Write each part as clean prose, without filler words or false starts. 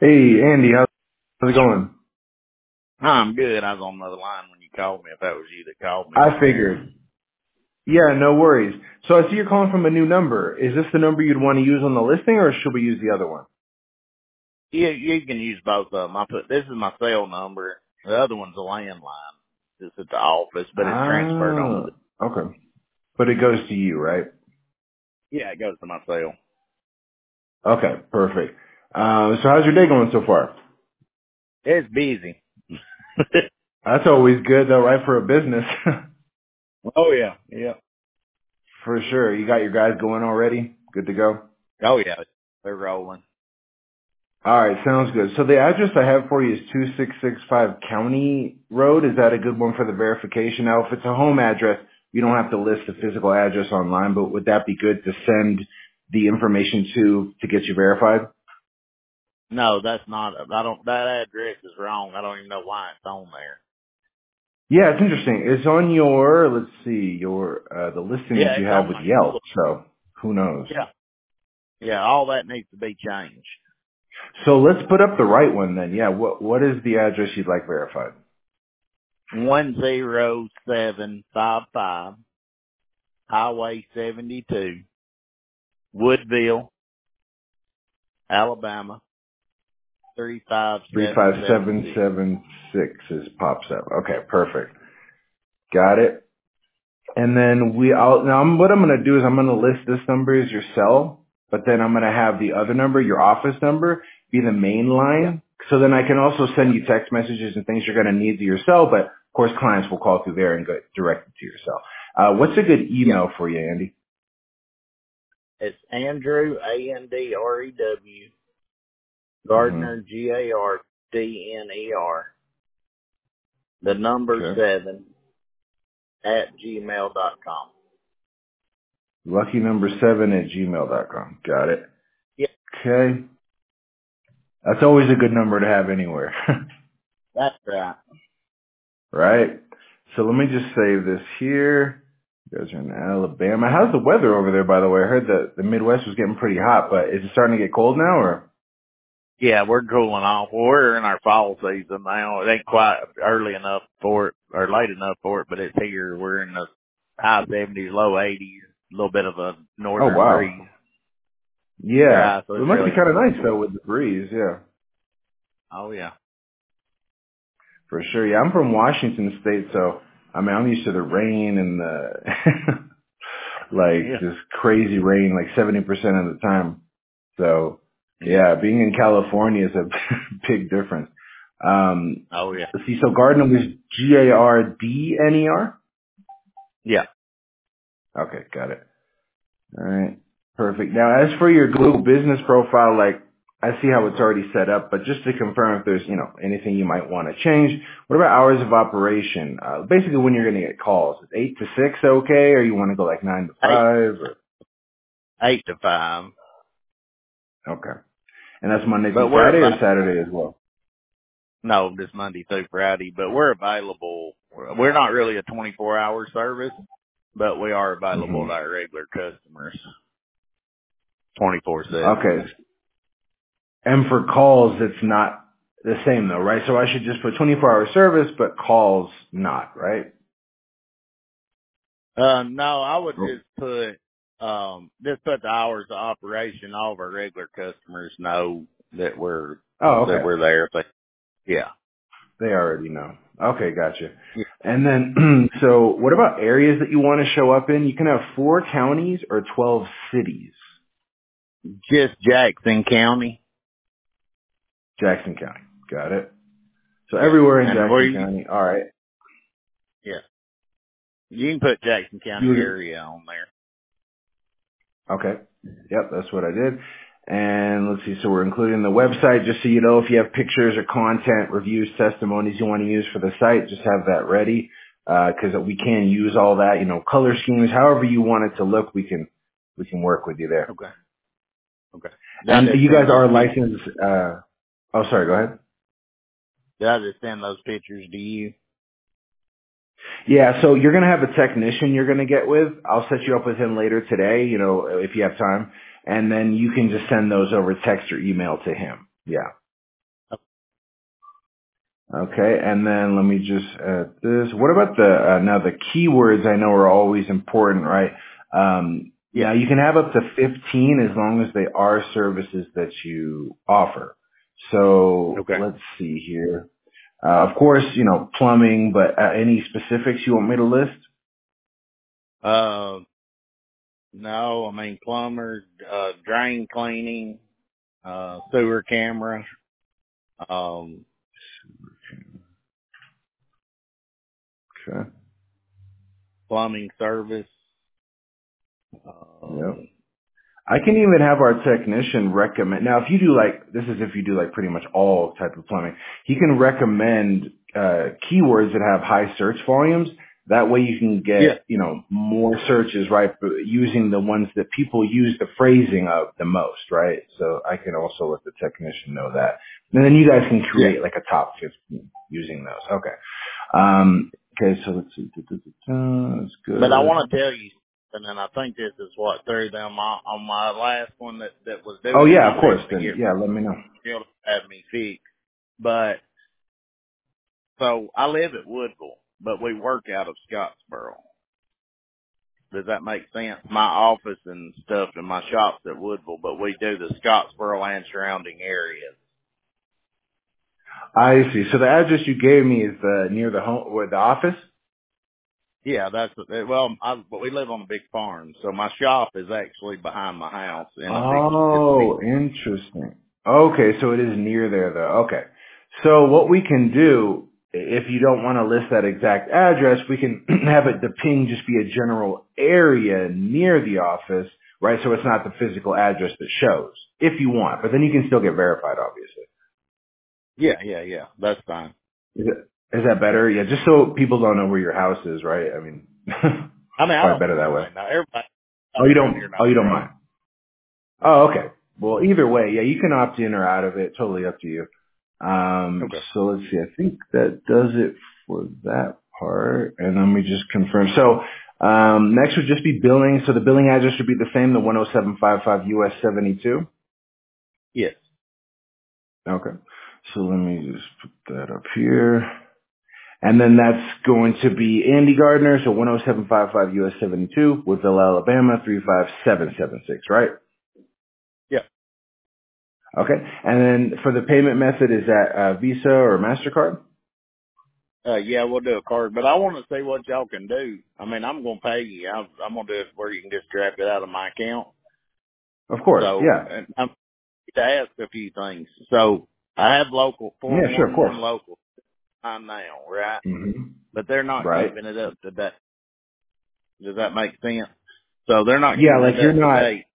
Hey, Andy, how's it going? I'm good. I was on another line when you called me. If that was you that called me I from there. figured. Yeah, no worries. So I see you're calling from a new number. Is this the number you'd want to use on the listing, or should we use the other one? You can use both of them. This is my cell number. The other one's a landline. It's at the office, but it's transferred on to Ah, the, okay. But it goes to you, right? yeah, it goes to my cell. Okay, perfect. So how's your day going so far? It's busy. That's always good, though, right, for a business. Oh yeah. Yeah. For sure. You got your guys going already? Good to go? Oh yeah. They're rolling. All right, sounds good. So the address I have for you is 2665 County Road. Is that a good one for the verification? Now, if it's a home address, you don't have to list the physical address online, but would that be good to send the information to get you verified? No, that's not, that address is wrong. I don't even know why it's on there. Yeah, it's interesting. It's on your, let's see, the listing Yeah, that you it's have on with my Yelp, Google. so who knows? Yeah. Yeah, all that needs to be changed. So let's put up the right one then. Yeah, what is the address you'd like verified? 10755 Highway 72, Woodville, Alabama, 35776. 35776 is pops up. Okay, perfect. Got it. And then what I'm going to do is I'm going to list this number as your cell, but then I'm going to have the other number, your office number, be the main Yeah, line. So then I can also yeah, send you text messages and things you're going to need to your cell, but of course clients will call through there and go directly to your cell. What's a good yeah. email for you, Andy? It's Andrew, Andrew, hmm Gardner, Gardner, the number Okay. 7 at gmail.com. Lucky number 7 at gmail.com. Got it. Yeah, Okay. That's always a good number to have anywhere. that's right. Right? So let me just save this here. You guys are in Alabama. How's the weather over there, by the way? I heard that the Midwest was getting pretty hot, but is it starting to get cold now, or? Yeah, we're cooling off. Well, we're in our fall season now. It ain't quite early enough for it, or late enough for it, but it's here. We're in the high 70s, low 80s, a little bit of a Oh, northern wow. breeze. Yeah. Yeah, so It it's must be really kind of nice. nice, though, with the breeze, yeah. Oh yeah. For sure. Yeah, I'm from Washington State, so, I mean, I'm used to the rain and the, like, Yeah. just crazy rain, like 70% of the time. So, Yeah. yeah, being in California is a big difference. Oh yeah. Let's see, so Gardner was Gardner? Yeah. Okay, got it. All right, perfect. Now, as for your Google business profile, like, I see how it's already set up, but just to confirm if there's, anything you might want to change, what about hours of operation? Basically when you're going to get calls. Is 8 to 6 okay, or you want to go like 9 to 5? Eight, Or? 8 to 5. Okay. And that's Monday through But Friday or Saturday as well? no, this Monday through Friday, but we're available. We're not really a 24-hour service, but we are available hmm to our regular customers 24/7. Okay. And for calls, it's not the same though, right? So I should just put 24-hour service, but calls not, right? No, I would Oh, just put the hours of operation. All of our regular customers know that we're oh, that okay. we're there. But yeah, They already know. Okay, gotcha. yeah. And then, so what about areas that you want to show up in? You can have 4 counties or 12 cities. Just Jackson County. Jackson County. Got it. So Yeah, everywhere in and Jackson County. All right. yeah, you can put Jackson County You area on there. Okay. Yep, that's what I did. And let's see, so we're including the website just so you know if you have pictures or content, reviews, testimonies you want to use for the site, just have that ready. Cause we can use all that, color schemes, however you want it to look, we can work with you there. Okay, okay. Did I And just you send guys those are pictures? licensed, oh sorry, go ahead. Did I just send those pictures to you? Yeah, so you're going to have a technician you're going to get with. I'll set you up with him later today, if you have time. And then you can just send those over text or email to him. Yeah. Okay, and then let me just add this. What about now the keywords I know are always important, right? Yeah. Now you can have up to 15 as long as they are services that you offer. So Okay. let's see here. Of course, plumbing, but any specifics you want me to list? Uh, no, I mean plumbers, drain cleaning, sewer camera, um, Okay. plumbing service. Yep. Um, I can even have our technician recommend. Now, if you do this is if you do pretty much all type of plumbing, he can recommend keywords that have high search volumes. That way you can yeah, get, more searches, right? Using the ones that people use the phrasing of the most, right? So I can also let the technician know that. And then you guys can yeah. create like a top 15 using those. Okay. Okay, so let's see. That's But I good. want to tell you, and I think this is what threw them on my last one that was Oh doing it. yeah, of I'm course. having to Then get yeah, let me know. still to have me fixed. But so I live at Woodville, but we work out of Scottsboro. Does that make sense? My office and stuff and my shop's at Woodville, but we do the Scottsboro and surrounding areas. I see. So the address you gave me is near the home or the office? Yeah, but we live on a big farm, so my shop is actually behind my house in it's a big, Oh, interesting. Okay, so it is near there though. Okay. So what we can do, if you don't want to list that exact address, we can have it, the ping just be a general area near the office, right? So it's not the physical address that shows, if you want, but then you can still get verified, obviously. yeah, that's fine. Is that better? Yeah, just so people don't know where your house is, right? I mean, I mean, I probably don't better that way. mind. Now, everybody Oh, you around here don't, oh, knows you don't where I mind. Oh, okay. Well, either way, yeah, you can opt in or out of it. Totally up to you. Okay. So let's see. I think that does it for that part. And then we just confirm. So, next would just be billing. So the billing address would be the same, the 10755 US 72. Yes. Okay. So let me just put that up here. And then that's going to be Andy Gardner. So 10755 US 72, Woodville, Alabama, 35776, right? Yeah. Okay. And then for the payment method, is that Visa or MasterCard? Yeah, we'll do a card, but I want to see what y'all can do. I mean, I'm going to pay you. I'm going to do it where you can just draft it out of my account. Of course. So, Yeah. and I'm to ask a few things. So, I have local Yeah, sure. Of course. 411 local time now, right? hmm But they're not Right. keeping it up to date. Does that make sense? So they're not Yeah, keeping like it you're up to not, date.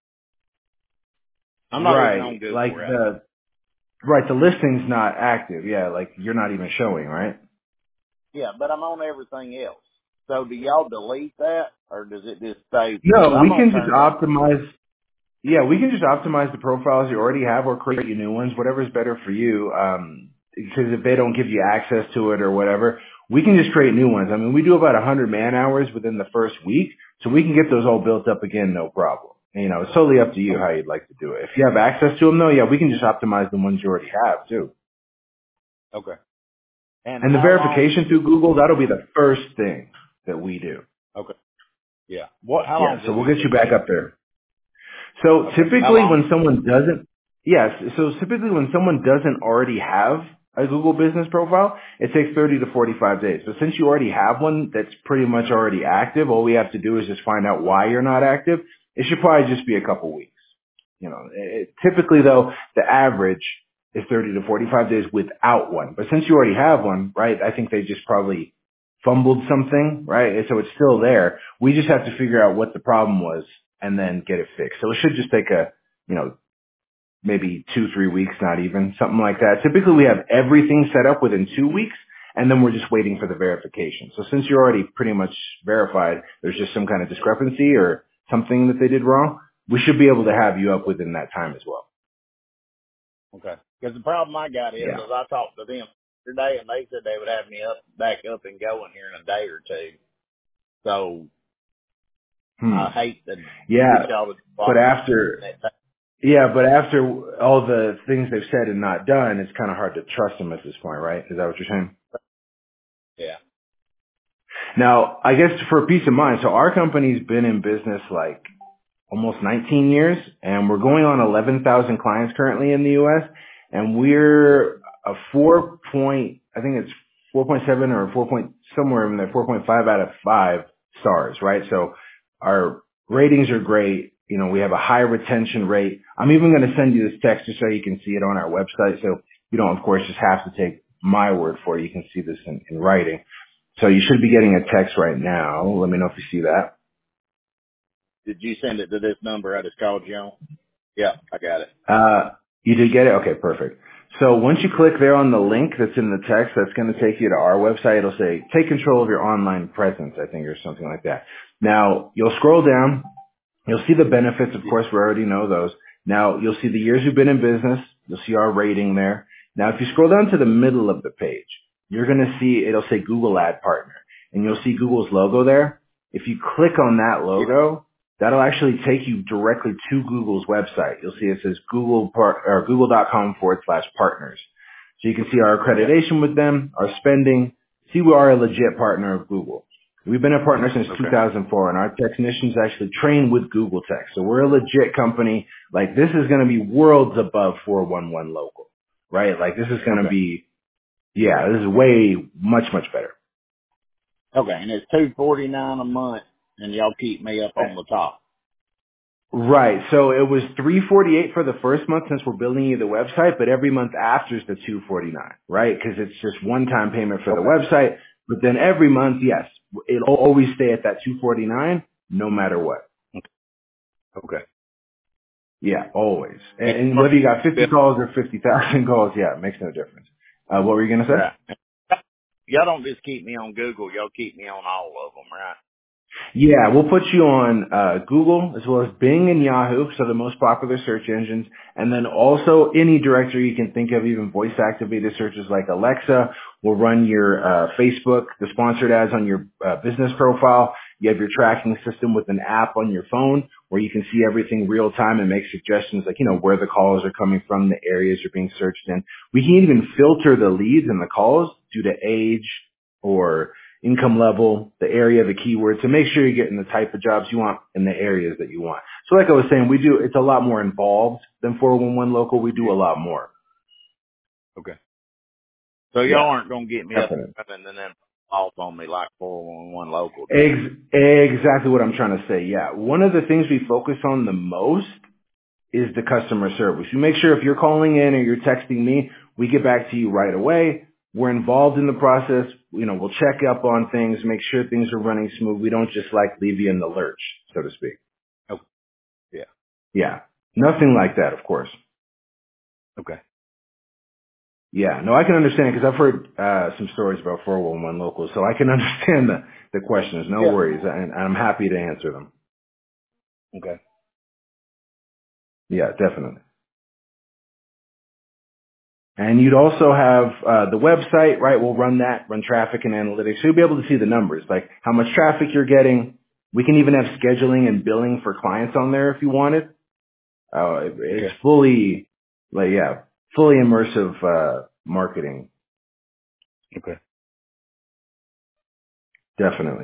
I'm not even on right. Google, Like right? the listing's not active. Yeah, like you're not even showing, right? Yeah, but I'm on everything else. So do y'all delete that, or does it just stay? Because No, I'm we gonna can just turn around. optimize. Yeah, we can just optimize the profiles you already have or create you new ones, whatever's better for you. Because if they don't give you access to it or whatever, we can just create new ones. I mean, we do about 100 man hours within the first week, so we can get those all built up again, no problem. It's totally up to you Okay. how you'd like to do it. If you have access to them though, yeah, we can just optimize the ones you already have too. Okay. And And the how long verification does it? through Google, that'll be the first thing that we do. Okay. Yeah. What? How Yeah, long so does we'll it get you back take? up there. So Okay. How typically long? when someone doesn't, yes, so typically when someone doesn't already have a Google business profile, it takes 30 to 45 days. So since you already have one that's pretty much already active, all we have to do is just find out why you're not active. It should probably just be a couple weeks. Typically though, the average is 30 to 45 days without one. But since you already have one, right, I think they just probably fumbled something, right? And so it's still there. We just have to figure out what the problem was and then get it fixed. So it should just take maybe 2-3 weeks, not even, something like that. Typically we have everything set up within 2 weeks and then we're just waiting for the verification. So since you're already pretty much verified, there's just some kind of discrepancy or something that they did wrong, we should be able to have you up within that time as well. Okay. Because the problem I got is Yeah. I talked to them today, and they said they would have me back up and going here in a day or two. So I Hmm. hate to get Yeah. y'all to But block after, that. Yeah, but after all the things they've said and not done, it's kind of hard to trust them at this point, right? Is that what you're saying? Yeah. Now, I guess for peace of mind, so our company's been in business like almost 19 years, and we're going on 11,000 clients currently in the U.S., and we're a 4 point, I think it's 4.7 or 4 point, somewhere in there, 4.5 out of 5 stars, right? So our ratings are great. You know, we have a high retention rate. I'm even going to send you this text just so you can see it on our website. So you don't, of course, just have to take my word for it. You can see this in writing. So you should be getting a text right now. Let me know if you see that. Did you send it to this number I just called you on? Yeah, I got it. You did get it? Okay, perfect. So once you click there on the link that's in the text, that's going to take you to our website. It'll say, take control of your online presence, I think, or something like that. Now, you'll scroll down. You'll see the benefits. Of course, we already know those. Now, you'll see the years you've been in business. You'll see our rating there. Now, if you scroll down to the middle of the page, you're going to see, it'll say Google Ad Partner. And you'll see Google's logo there. If you click on that logo, that'll actually take you directly to Google's website. You'll see it says google.com/partners. So you can see our accreditation with them, our spending, see we are a legit partner of Google. We've been a partner since 2004, and our technicians actually train with Google Tech. So we're a legit company. Like, this is going to be worlds above 411 local, right? Like, this is going to be, yeah, this is way, much, much better. Okay, and it's $249 a month, and y'all keep me up on the top. Right. So it was $348 for the first month since we're building you the website, but every month after is the $249, right? Because it's just one-time payment for the website. But then every month, yes, it'll always stay at that $249, no matter what. Okay. Yeah, always. And whether you got 50 calls or 50,000 calls, yeah, it makes no difference. What were you gonna say? Right. Y'all don't just keep me on Google. Y'all keep me on all of them, right? Yeah, we'll put you on Google as well as Bing and Yahoo, so the most popular search engines, and then also any directory you can think of, even voice-activated searches like Alexa. Will run your Facebook, the sponsored ads on your business profile. You have your tracking system with an app on your phone where you can see everything real time and make suggestions like, you know, where the calls are coming from, the areas are being searched in. We can even filter the leads and the calls due to age or income level, the area, the keyword, to make sure you're getting the type of jobs you want in the areas that you want. So like I was saying, it's a lot more involved than 411 local. We do a lot more. Okay. So y'all aren't going to get me definitely. up and then off on me like 411 local. Exactly what I'm trying to say. Yeah. One of the things we focus on the most is the customer service. We make sure if you're calling in or you're texting me, we get back to you right away. We're involved in the process. You know, we'll check up on things, make sure things are running smooth. We don't just like leave you in the lurch, so to speak. Okay. Yeah. Yeah. Nothing like that, of course. Okay. Yeah. No, I can understand because I've heard some stories about 411 locals, so I can understand the questions. No worries. And I'm happy to answer them. Okay. Yeah, definitely. And you'd also have the website, right? We'll run traffic and analytics. So you'll be able to see the numbers, like how much traffic you're getting. We can even have scheduling and billing for clients on there if you wanted. It's fully, fully immersive marketing. Okay. Definitely.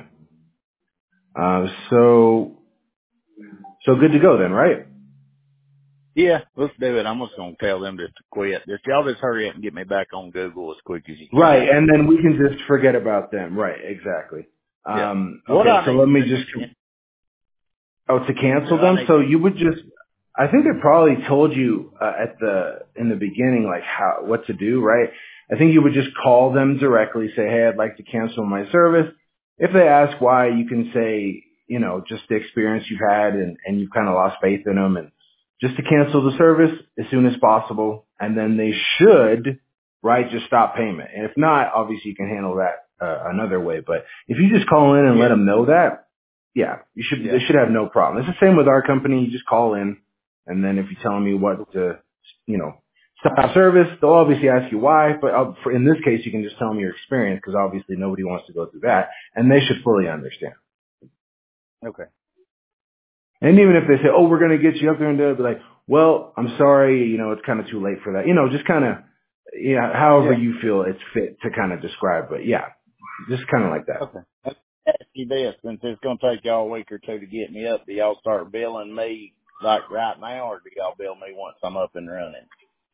So good to go then, right? Yeah, let's do it. I'm just going to tell them just to quit. Y'all just hurry up and get me back on Google as quick as you can. Right, and then we can just forget about them. Right, exactly. Okay, so let me just... Oh, to cancel them? So you would just... I think they probably told you in the beginning, like what to do, right? I think you would just call them directly, say, hey, I'd like to cancel my service. If they ask why, you can say, you know, just the experience you've had and you've kind of lost faith in them and just to cancel the service as soon as possible. And then they should, right, just stop payment. And if not, obviously you can handle that another way. But if you just call in and let them know that, yeah, they should have no problem. It's the same with our company. You just call in, and then if you tell me what to, you know, stop service, they'll obviously ask you why. But in this case, you can just tell them your experience because obviously nobody wants to go through that, and they should fully understand. Okay. And even if they say, oh, we're going to get you up there and do it, be like, well, I'm sorry, it's kind of too late for that. Just kind of, however Yeah. you feel it's fit to kind of describe. But yeah, just kind of like that. Okay. Let me ask you this, since it's going to take y'all a week or two to get me up, do y'all start billing me like right now, or do y'all bill me once I'm up and running?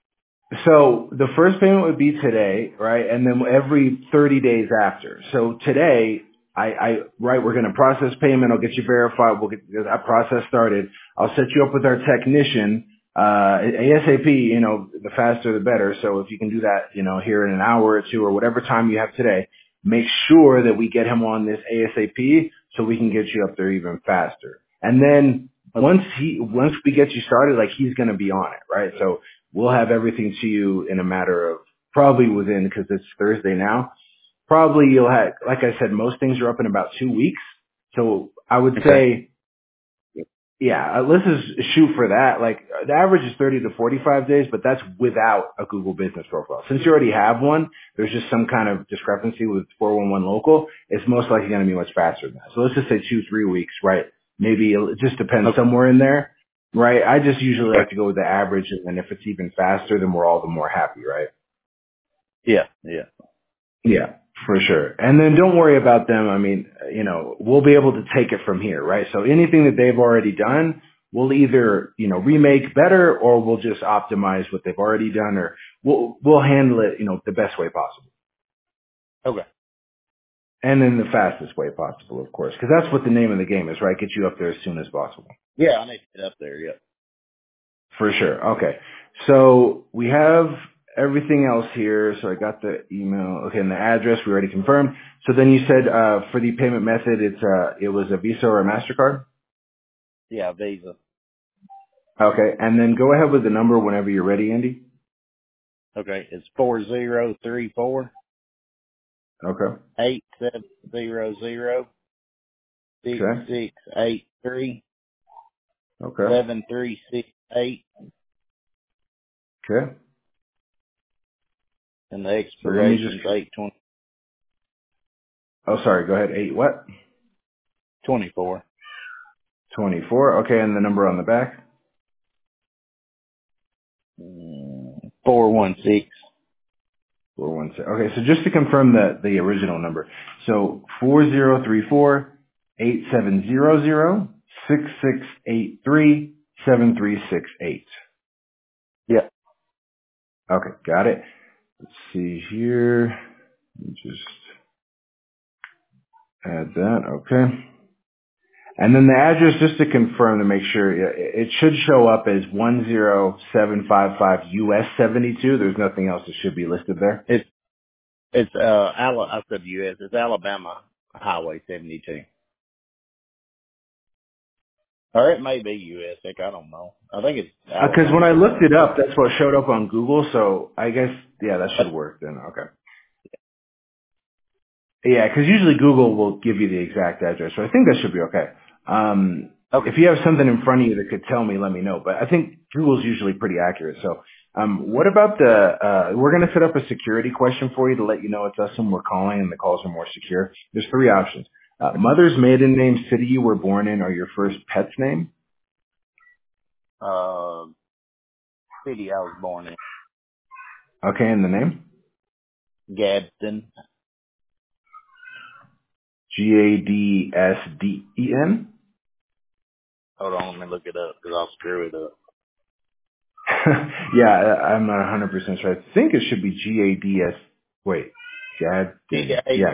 So the first payment would be today, right? And then every 30 days after. So today, we're going to process payment. I'll get you verified. We'll get that process started. I'll set you up with our technician, ASAP, the faster the better. So if you can do that, here in an hour or two or whatever time you have today, make sure that we get him on this ASAP so we can get you up there even faster. And then Okay. once we get you started, like he's going to be on it, right? So we'll have everything to you in a matter of probably within, because it's Thursday now, probably you'll have, like I said, most things are up in about 2 weeks. So I would Okay. say, yeah, let's just shoot for that. Like the average is 30 to 45 days, but that's without a Google Business Profile. Since you already have one, there's just some kind of discrepancy with 411 local. It's most likely going to be much faster than that. So let's just say 2-3 weeks, right? Maybe it just depends Okay. somewhere in there, right? I just usually Right. like to go with the average, and if it's even faster, then we're all the more happy, right? Yeah. Yeah. Yeah, for sure. And then don't worry about them. I mean, we'll be able to take it from here, right? So anything that they've already done, we'll either, remake better, or we'll just optimize what they've already done, or we'll handle it, the best way possible. Okay. And in the fastest way possible, of course, because that's what the name of the game is, right? Get you up there as soon as possible. Yeah, I need to get up there. Yeah. For sure. Okay. So we have everything else here. So I got the email. Okay. And the address we already confirmed. So then you said, for the payment method, it was a Visa or a MasterCard. Yeah, Visa. Okay. And then go ahead with the number whenever you're ready, Andy. Okay. It's 4034 Okay. 8700 Okay. 6683 Okay. 7368, Okay. and the So let me just, expiration's 8/20/24. oh, sorry. Go ahead. 8 what? 24. Okay. And the number on the back. 416. 416. Okay, so just to confirm the original number. So 4034-870-6683-7368. Yeah. Okay, got it. Let's see here. Let me just add that. Okay. And then the address, just to confirm to make sure, it should show up as 10755 US 72. There's nothing else that should be listed there. I said US. It's Alabama Highway 72. Or it may be US. Heck, I don't know. I think it's Because when I Alabama. looked it up, that's what showed up on Google. So I guess, yeah, that should work then. Okay. Yeah, because usually Google will give you the exact address. So I think that should be okay. Okay. If you have something in front of you that could tell me, let me know. But I think Google's usually pretty accurate. So what about we're going to set up a security question for you to let you know it's us and we're calling and the calls are more secure. There's 3 options. Mother's maiden name, city you were born in, or your first pet's name. Uh, city I was born in. Okay, and the name? Gadsden. Gadsden? Hold on, let me look it up because I'll screw it up. Yeah, I'm not 100% sure. I think it should be Gads. Wait, Gadsden. Gadsden. Yeah,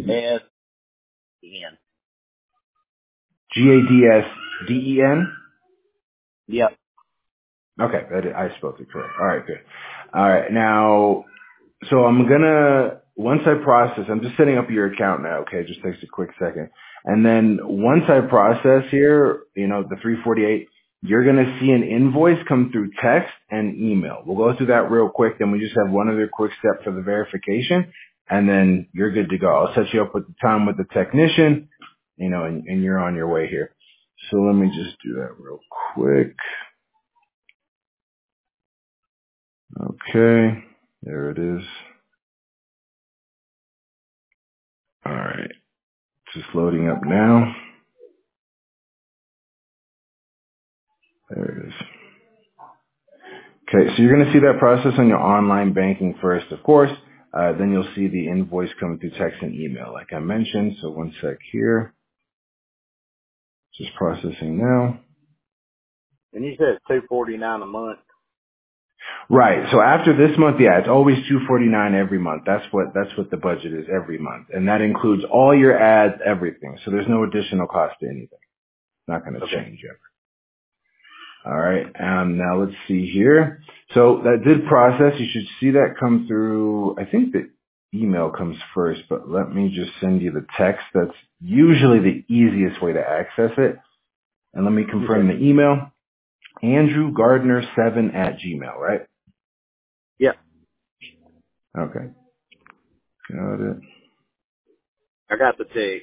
Gadsden. Yep. Okay, I spelled it correct. All right, good. All right, now, so once I process, I'm just setting up your account now, okay? It just takes a quick second. And then once I process here, the 348, you're going to see an invoice come through text and email. We'll go through that real quick, then we just have one other quick step for the verification, and then you're good to go. I'll set you up with the time with the technician, and you're on your way here. So let me just do that real quick. Okay, there it is. All right, just loading up now. There it is. Okay, so you're going to see that process on your online banking first, of course. Then you'll see the invoice come through text and email, like I mentioned. So one sec here. Just processing now. And you said $249 a month. Right. So after this month, yeah, it's always $249 every month. That's what the budget is every month, and that includes all your ads, everything. So there's no additional cost to anything. It's not going to change ever. All right. Now let's see here. So that did process. You should see that come through. I think the email comes first, but let me just send you the text. That's usually the easiest way to access it. And let me confirm the email. AndrewGardner7@gmail, right? Yeah. Okay. Got it. I got the text.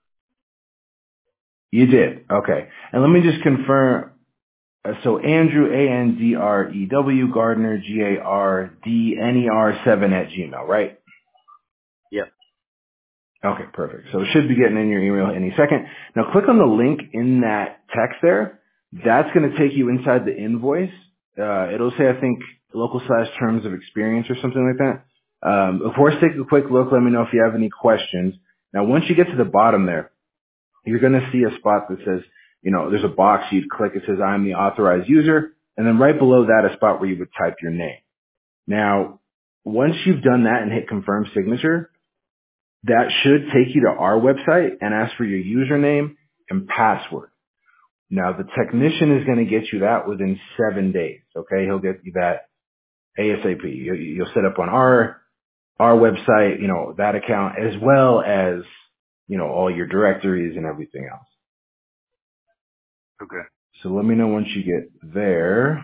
You did. Okay. And let me just confirm. So Andrew, ANDREW, Gardner, GARDNER7@gmail, right? Yep. Okay, perfect. So it should be getting in your email any second. Now click on the link in that text there. That's going to take you inside the invoice. It'll say, I think, local/terms of experience or something like that. Of course, take a quick look. Let me know if you have any questions. Now, once you get to the bottom there, you're going to see a spot that says, there's a box you'd click. It says, I'm the authorized user. And then right below that, a spot where you would type your name. Now, once you've done that and hit confirm signature, that should take you to our website and ask for your username and password. Now, the technician is going to get you that within 7 days. Okay. He'll get you that ASAP. You'll set up on our website, that account as well as, all your directories and everything else. Okay. So let me know once you get there.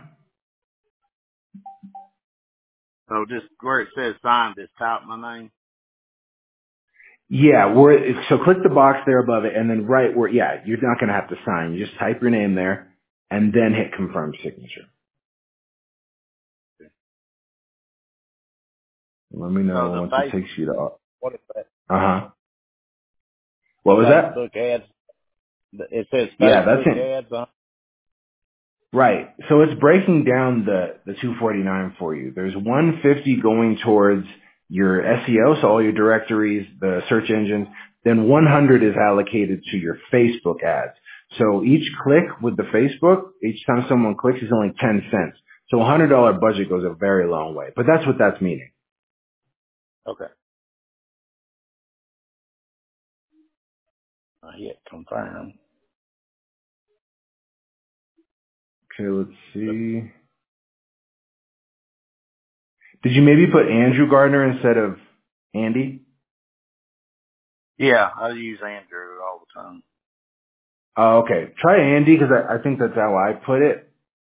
So just where it says sign, just type my name. Yeah, so click the box there above it and then right where, you're not going to have to sign. You just type your name there and then hit confirm signature. Let me know So once it takes you to, what is that? uh-huh. What was that? Facebook ads. It says Yeah, that's Facebook it. ads on. Right. So it's breaking down the 249 for you. There's 150 going towards your SEO, so all your directories, the search engines. Then 100 is allocated to your Facebook ads. So each click with the Facebook, each time someone clicks is only 10 cents. So a $100 budget goes a very long way. But that's what that's meaning. Okay. I hit confirm. Okay, let's see. Did you maybe put Andrew Gardner instead of Andy? Yeah, I use Andrew all the time. Oh, okay. Try Andy because I think that's how I put it.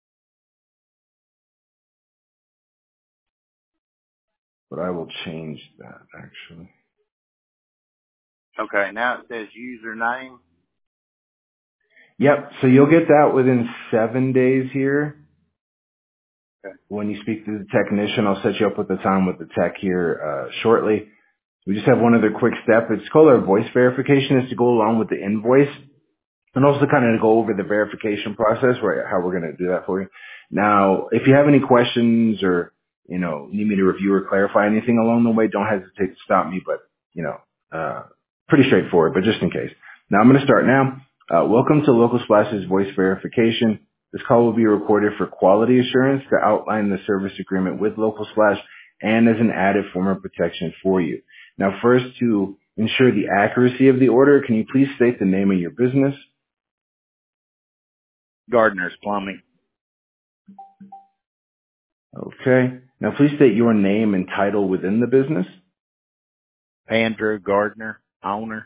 But I will change that actually. Okay, now it says username. Yep. So you'll get that within 7 days here. Okay. When you speak to the technician, I'll set you up with the time with the tech here shortly. We just have one other quick step. It's called our voice verification. It's to go along with the invoice. And also kind of go over the verification process, right, how we're going to do that for you. Now, if you have any questions or, need me to review or clarify anything along the way, don't hesitate to stop me, but, pretty straightforward, but just in case. Now, I'm going to start now. Welcome to Local Splash's voice verification. This call will be recorded for quality assurance to outline the service agreement with Local Splash and as an added form of protection for you. Now, first, to ensure the accuracy of the order, can you please state the name of your business? Gardner's Plumbing. Okay. Now please state your name and title within the business. Andrew Gardner, owner.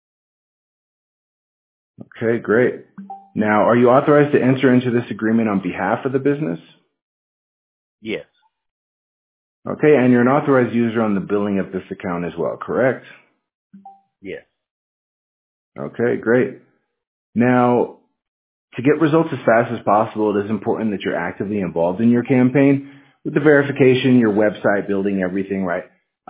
Okay, great. Now, are you authorized to enter into this agreement on behalf of the business? Yes. Okay, and you're an authorized user on the billing of this account as well, correct? Yes. Okay, great. Now, to get results as fast as possible, it is important that you're actively involved in your campaign with the verification, your website, building everything, right?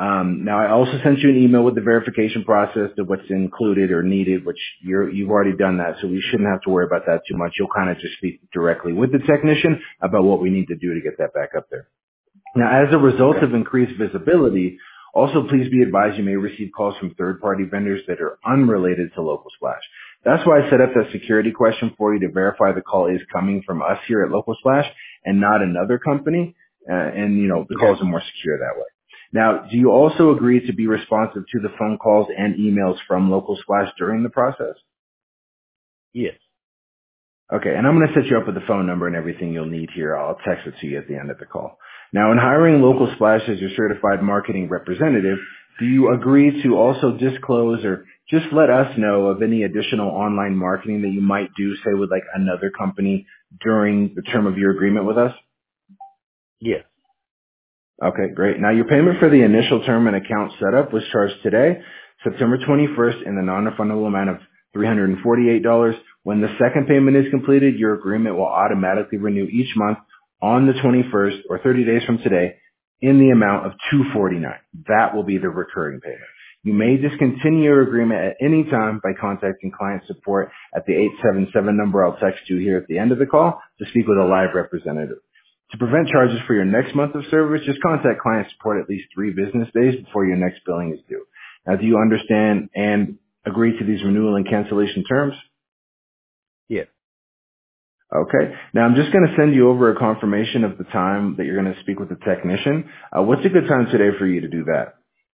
Now, I also sent you an email with the verification process of what's included or needed, which you've already done that, so we shouldn't have to worry about that too much. You'll kind of just speak directly with the technician about what we need to do to get that back up there. Now, as a result of increased visibility, also please be advised you may receive calls from third-party vendors that are unrelated to Local Splash. That's why I set up that security question for you to verify the call is coming from us here at Local Splash and not another company, and, you know, the calls are more secure that way. Now, do you also agree to be responsive to the phone calls and emails from Local Splash during the process? Yes. Okay, and I'm going to set you up with the phone number and everything you'll need here. I'll text it to you at the end of the call. Now, in hiring Local Splash as your certified marketing representative, do you agree to also disclose or just let us know of any additional online marketing that you might do, say, with like another company during the term of your agreement with us? Yes. Okay, great. Now, your payment for the initial term and account setup was charged today, September 21st, in the non-refundable amount of $348. When the second payment is completed, your agreement will automatically renew each month on the 21st or 30 days from today in the amount of $249. That will be the recurring payment. You may discontinue your agreement at any time by contacting client support at the 877 number I'll text you here at the end of the call to speak with a live representative. To prevent charges for your next month of service, just contact client support at least 3 business days before your next billing is due. Now, do you understand and agree to these renewal and cancellation terms? Yes. Okay. Now, I'm just going to send you over a confirmation of the time that you're going to speak with the technician. What's a good time today for you to do that?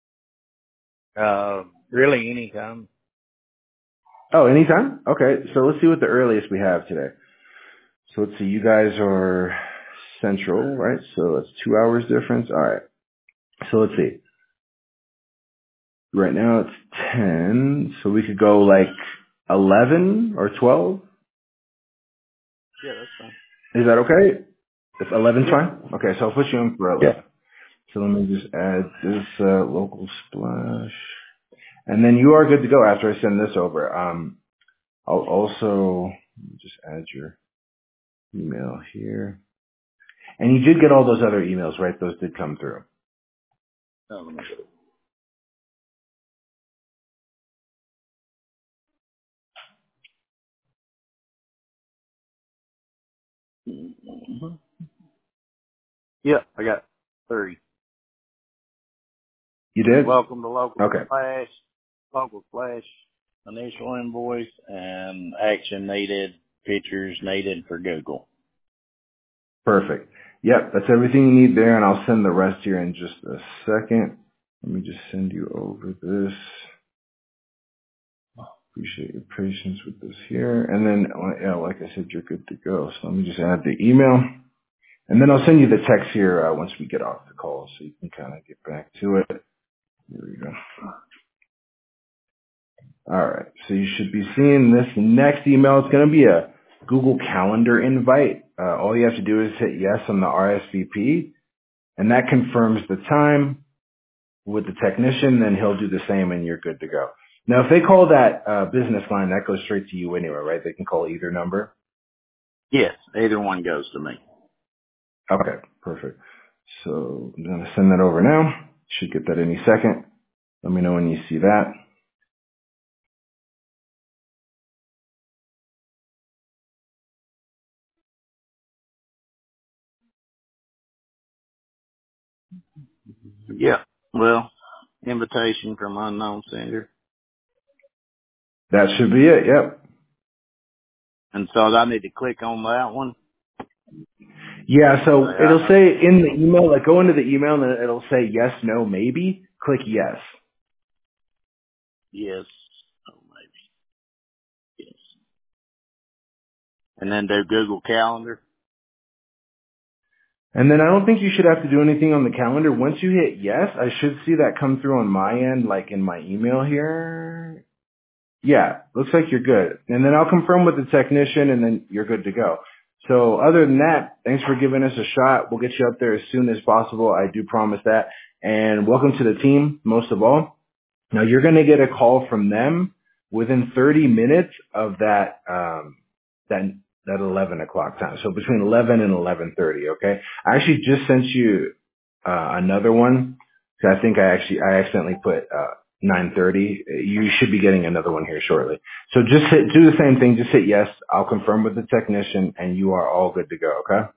Really anytime. Oh, anytime? Okay. So let's see what the earliest we have today. So let's see. You guys are Central, right? So that's 2 hours difference. All right. So let's see. Right now it's 10. So we could go like 11 or 12. Yeah, that's fine. Is that okay? If 11's fine? Okay, so I'll put you in for 11. Yeah. So let me just add this Local Splash. And then you are good to go after I send this over. I'll also just add your email here. And you did get all those other emails, right? Those did come through. Let me go. Mhm. Yeah, I got 3. You did? Welcome to Okay. Local Splash, initial invoice, and action needed, pictures needed for Google. Perfect. Yep, that's everything you need there, and I'll send the rest here in just a second. Let me just send you over this. Appreciate your patience with this here. And then, yeah, like I said, you're good to go. So let me just add the email. And then I'll send you the text here once we get off the call so you can kind of get back to it. Here we go. All right. So you should be seeing this next email. It's going to be a Google Calendar invite. All you have to do is hit yes on the RSVP, and that confirms the time with the technician. Then he'll do the same, and you're good to go. Now, if they call that business line, that goes straight to you anyway, right? They can call either number. Yes, either one goes to me. Okay, perfect. So I'm going to send that over now. Should get that any second. Let me know when you see that. Yeah. Well, invitation from unknown sender. That should be it. Yep. And so I need to click on that one. Yeah, so Say, it'll say in the email, like go into the email and then it'll say yes, no, maybe. Click yes. yes. Oh, maybe. Yes. And then do Google Calendar. And then I don't think you should have to do anything on the calendar. Once you hit yes, I should see that come through on my end, like in my email here. Yeah, looks like you're good. And then I'll confirm with the technician and then you're good to go. So other than that, thanks for giving us a shot. We'll get you up there as soon as possible. I do promise that. And welcome to the team, most of all. Now you're going to get a call from them within 30 minutes of that 11 o'clock time. So between 11 and 11:30. Okay. I actually just sent you another one I think I accidentally put 9:30. You should be getting another one here shortly. So just do the same thing. Just hit yes. I'll confirm with the technician, and you are all good to go. Okay.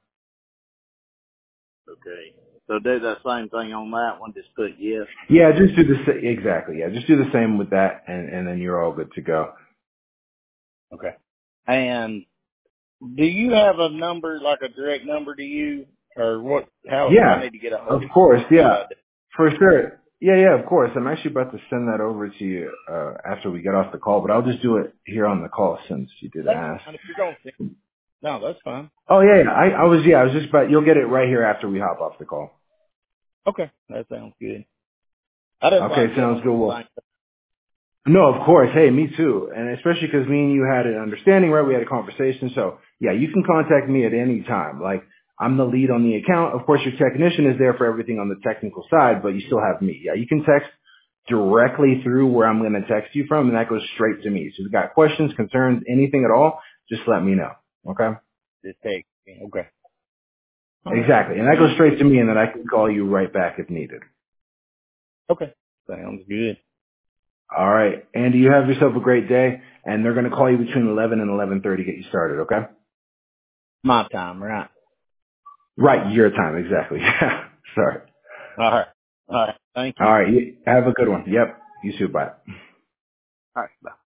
Okay. So do the same thing on that one. Just put yes. Yeah, just do exactly. Yeah, just do the same with that, and then you're all good to go. Okay. And do you have a number, like a direct number to you, or what? How if I Yeah, need to get a of hold of course. you? What I Yeah, do? for sure. Yeah, of course. I'm actually about to send that over to you after we get off the call, but I'll just do it here on the call since you did That's ask. fine. If you're going to, no, that's fine. Oh yeah. I was just about. You'll get it right here after we hop off the call. Okay, that sounds good. I just like Okay, sounds dealing good. with the Well, same. no, of course. Hey, me too. And especially because me and you had an understanding, right? We had a conversation. So yeah, you can contact me at any time. Like I'm the lead on the account. Of course, your technician is there for everything on the technical side, but you still have me. Yeah, you can text directly through where I'm going to text you from, and that goes straight to me. So if you've got questions, concerns, anything at all, just let me know. Okay? Just take. Okay. All right. Exactly. And that goes straight to me, and then I can call you right back if needed. Okay. Sounds good. All right. Andy, you have yourself a great day, and they're going to call you between 11 and 11:30 to get you started, okay? My time, right? Right, your time, exactly. Sorry. All right. All right. Thank All you. right, have a good one. Yep, you too, bye. All right. Bye.